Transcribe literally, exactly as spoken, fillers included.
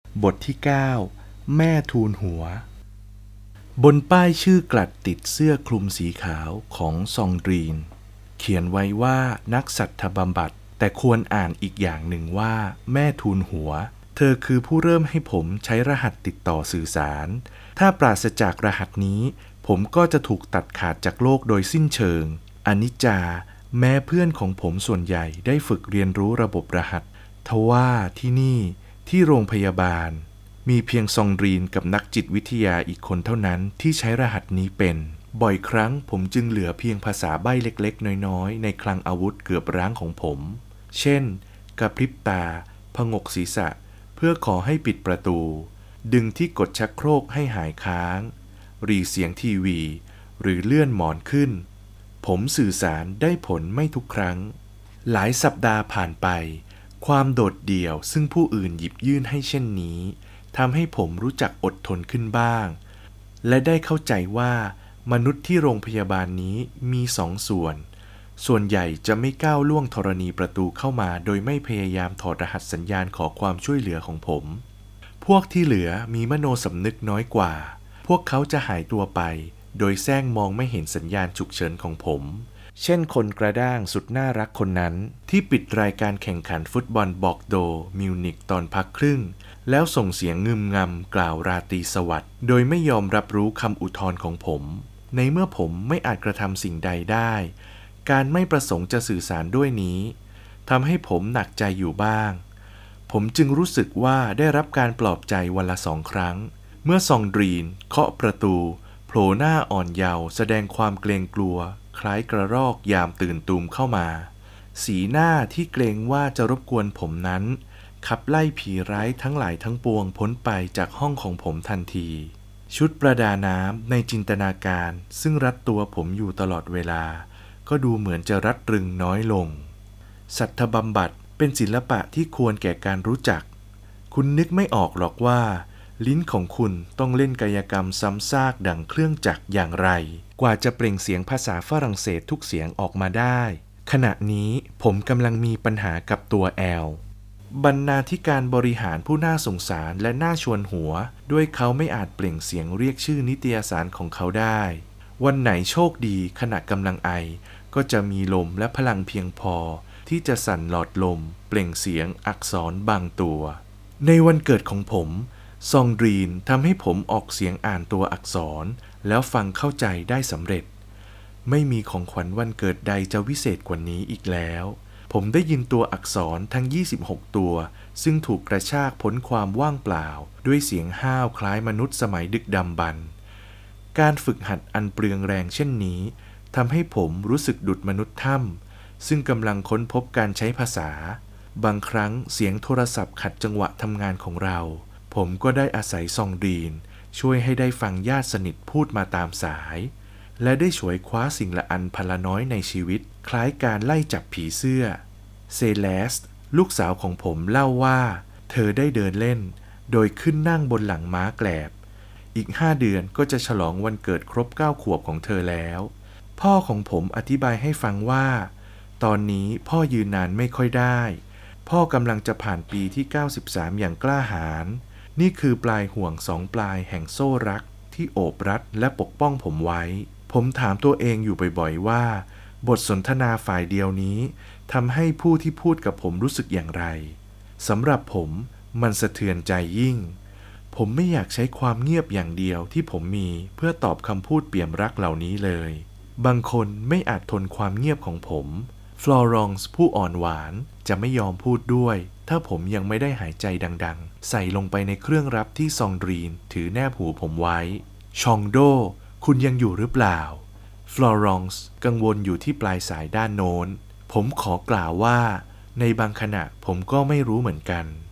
บทที่เก้าแม่ทูลหัวบนป้ายชื่อกลัดติดเสื้อคลุมสีขาวของซองดรีนเขียนไว้ว่านักสัตบำบัดแต่ควรอ่านอีกอย่างหนึ่งว่าแม่ทูลหัวเธอคือผู้เริ่มให้ผมใช้รหัสติดต่อสื่อสารถ้าปราศจากรหัสนี้ผมก็จะถูกตัดขาดจากโลกโดยสิ้นเชิงอนิจจาแม้เพื่อนของผมส่วนใหญ่ได้ฝึกเรียนรู้ระบบรหัสทว่าที่นี่ที่โรงพยาบาลมีเพียงซองดรีนกับนักจิตวิทยาอีกคนเท่านั้นที่ใช้รหัสนี้เป็นบ่อยครั้งผมจึงเหลือเพียงภาษาใบ้เล็กๆน้อยๆในคลังอาวุธเกือบร้างของผมเช่นกระพริบตาผงกศีรษะเพื่อขอให้ปิดประตูดึงที่กดชักโครกให้หายค้างรีเสียงทีวีหรือเลื่อนหมอนขึ้นผมสื่อสารได้ผลไม่ทุกครั้งหลายสัปดาห์ผ่านไปความโดดเดี่ยวซึ่งผู้อื่นหยิบยื่นให้เช่นนี้ทำให้ผมรู้จักอดทนขึ้นบ้างและได้เข้าใจว่ามนุษย์ที่โรงพยาบาลนี้มีสองส่วนส่วนใหญ่จะไม่ก้าวล่วงธรณีประตูเข้ามาโดยไม่พยายามถอดรหัสสัญญาณขอความช่วยเหลือของผมพวกที่เหลือมีมโนสำนึกน้อยกว่าพวกเขาจะหายตัวไปโดยแซงมองไม่เห็นสัญญาณฉุกเฉินของผมเช่นคนกระด้างสุดน่ารักคนนั้นที่ปิดรายการแข่งขันฟุตบอลบอกโดมิวนิกตอนพักครึ่งแล้วส่งเสียงงึมงำกล่าวราตรีสวัสดิ์โดยไม่ยอมรับรู้คำอุทธรณ์ของผมในเมื่อผมไม่อาจกระทำสิ่งใดได้การไม่ประสงค์จะสื่อสารด้วยนี้ทำให้ผมหนักใจอยู่บ้างผมจึงรู้สึกว่าได้รับการปลอบใจวันละสองครั้งเมื่อซองดรีนเคาะประตูโผล่หน้าอ่อนเยาว์แสดงความเกรงกลัวคล้ายกระรอกยามตื่นตูมเข้ามาสีหน้าที่เกรงว่าจะรบกวนผมนั้นขับไล่ผีร้ายทั้งหลายทั้งปวงพ้นไปจากห้องของผมทันทีชุดประดาน้ำในจินตนาการซึ่งรัดตัวผมอยู่ตลอดเวลาก็ดูเหมือนจะรัดรึงน้อยลงสัตบำบัดเป็นศิลปะที่ควรแก่การรู้จักคุณนึกไม่ออกหรอกว่าลิ้นของคุณต้องเล่นกายกรรมซ้ำซากดังเครื่องจักรอย่างไรกว่าจะเปล่งเสียงภาษาฝรั่งเศสทุกเสียงออกมาได้ขณะนี้ผมกำลังมีปัญหากับตัวแอลบรรณาธิการบริหารผู้น่าสงสารและน่าชวนหัวด้วยเขาไม่อาจเปล่งเสียงเรียกชื่อนิตยสารของเขาได้วันไหนโชคดีขณะกำลังไอก็จะมีลมและพลังเพียงพอที่จะสั่นหลอดลมเปล่งเสียงอักษรบางตัวในวันเกิดของผมซองดรีนทำให้ผมออกเสียงอ่านตัวอักษรแล้วฟังเข้าใจได้สำเร็จไม่มีของขวัญวันเกิดใดจะวิเศษกว่านี้อีกแล้วผมได้ยินตัวอักษรทั้งยี่สิบหกตัวซึ่งถูกกระชากพ้นความว่างเปล่าด้วยเสียงห้าวคล้ายมนุษย์สมัยดึกดำบรรพ์การฝึกหัดอันเปลืองแรงเช่นนี้ทำให้ผมรู้สึกดุจมนุษย์ถ้ำซึ่งกำลังค้นพบการใช้ภาษาบางครั้งเสียงโทรศัพท์ขัดจังหวะทำงานของเราผมก็ได้อาศัยซองดรีนช่วยให้ได้ฟังญาติสนิทพูดมาตามสายและได้ฉวยคว้าสิ่งละอันพละน้อยในชีวิตคล้ายการไล่จับผีเสื้อเซเลสต์ลูกสาวของผมเล่าว่าเธอได้เดินเล่นโดยขึ้นนั่งบนหลังม้าแกลบอีกห้าเดือนก็จะฉลองวันเกิดครบเก้าขวบของเธอแล้วพ่อของผมอธิบายให้ฟังว่าตอนนี้พ่อยืนนานไม่ค่อยได้พ่อกำลังจะผ่านปีที่เก้าสิบสามอย่างกล้าหาญนี่คือปลายห่วงสองปลายแห่งโซ่รักที่โอบรัดและปกป้องผมไว้ผมถามตัวเองอยู่บ่อยๆว่าบทสนทนาฝ่ายเดียวนี้ทำให้ผู้ที่พูดกับผมรู้สึกอย่างไรสำหรับผมมันสะเทือนใจยิ่งผมไม่อยากใช้ความเงียบอย่างเดียวที่ผมมีเพื่อตอบคำพูดเปี่ยมรักเหล่านี้เลยบางคนไม่อาจทนความเงียบของผมฟลอรองซ์ผู้อ่อนหวานจะไม่ยอมพูดด้วยถ้าผมยังไม่ได้หายใจดังๆใส่ลงไปในเครื่องรับที่ซองดรีนถือแนบหูผมไว้ชองโดคุณยังอยู่หรือเปล่าฟลอรองซ์กังวลอยู่ที่ปลายสายด้านโน้นผมขอกล่าวว่าในบางขณะผมก็ไม่รู้เหมือนกัน